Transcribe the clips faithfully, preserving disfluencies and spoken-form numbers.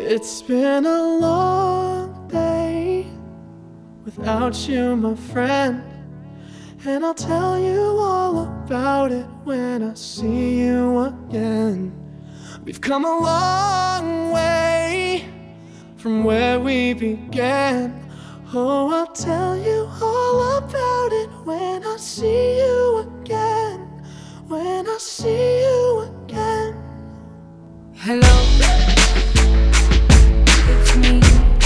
It's been a long day without you, my friend, and I'll tell you all about it when I see you again. We've come a long way from where we began. Oh, I'll tell you all about it when I see you again. When I see you again. Hello, it's me.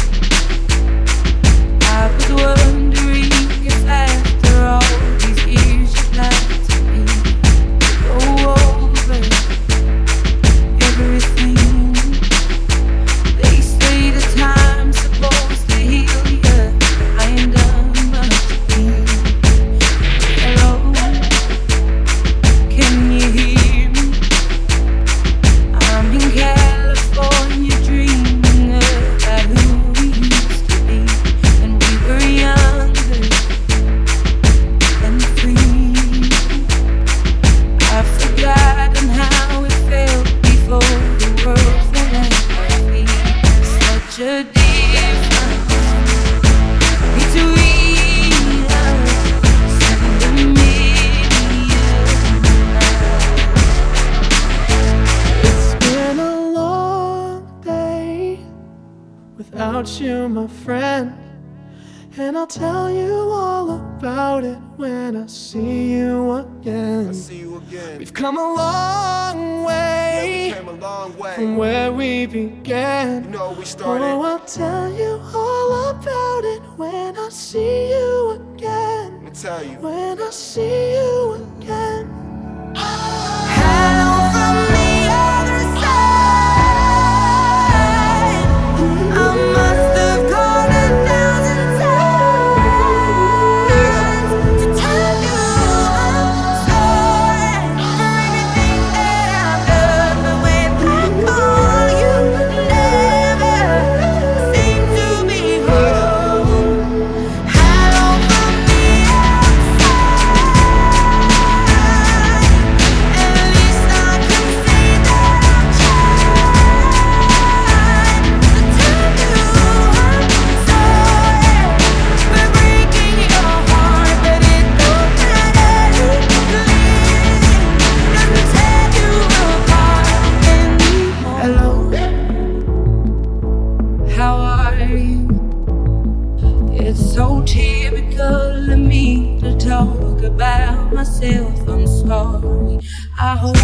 I was wondering if after all these years you'd like to be go over everything. They say the time's supposed to heal you. I ain't done much to be. Hello, can you hear me? I'm in California dreaming about who we used to be when we were younger and free. I've forgotten how it felt before the world fell at our feet. Such a difference between us and a million It's been a long day without you, my friend, and I'll tell you all about it when I see you again. I see you again. We've come a long way, Yeah, we came a long way from where we began. You know we started. Oh, I'll tell you all about it when I see you again. Let me tell you. When I see you again. Hello from the other side. I must have called a thousand times to tell you I'm sorry for everything that I've done. But when I call, you never seem to be home. Hello from the outside. At least I can say that I've tried to tell you I'm sorry for breaking your heart, but it don't matter. Please, doesn't tear you apart anymore. Hello, how are you? It's so typical of me to talk about myself. I'm sorry. I hope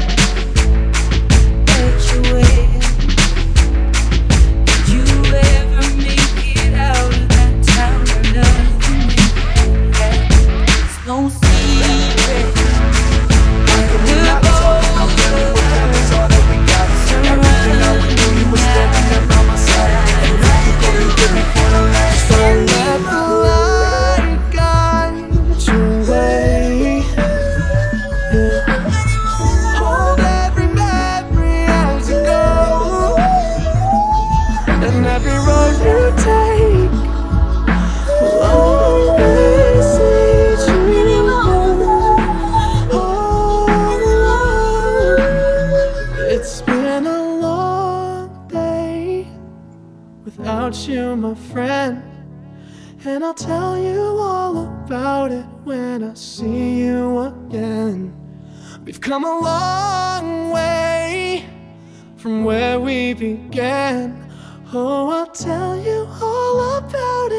that you will. Did you ever make it out of that town or nothing? It's no secret that we're both Let the light guide your way. Hold every memory as you go, and every road you take will always lead you home. Oh, it's been a long day without you, my friend, and I'll tell you all about it when I see you again. We've come a long way from where we began. Oh, I'll tell you all about